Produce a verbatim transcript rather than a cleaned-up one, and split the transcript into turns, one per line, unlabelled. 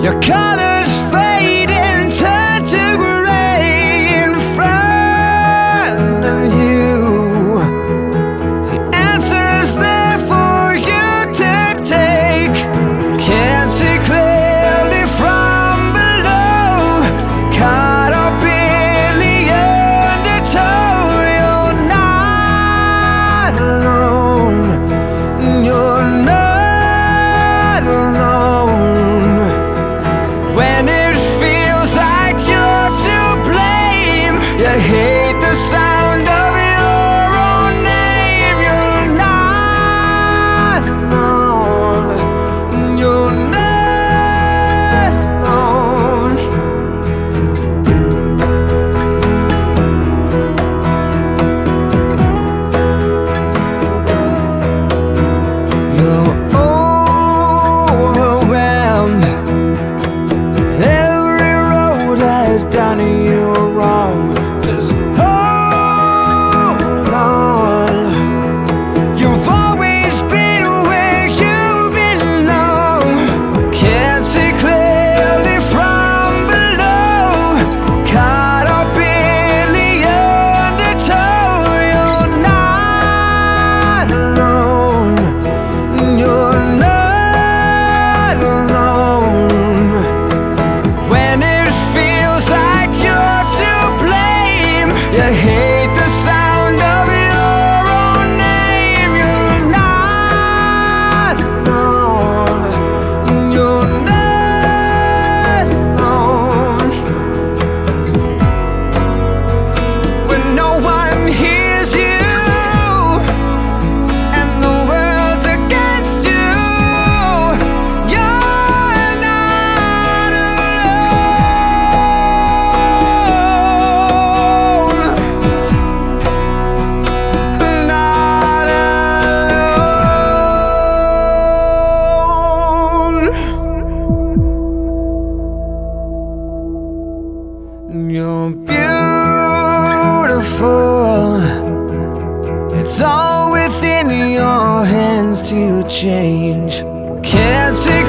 Your colors fade and turn to gray in front of you. The answer's there for you to take. Can't see clearly from below. Caught up in the undertow. You're not alone. You're not alone. When it feels like you're to blame, you hate the sound of your own name. You're not alone. You're not alone. You're overwhelmed. Every road has done you wrong. Just hold on. You've always been where you belong. Can't see clearly from below. Caught up in the undertow. You're not alone. You're not alone. When it feels like you're to blame, you hate the sound of your own name. You're not alone. You're not alone. When no one hears you and the world's against you, you're not alone. Not alone. You're beautiful. It's all within your hands to change. Can't see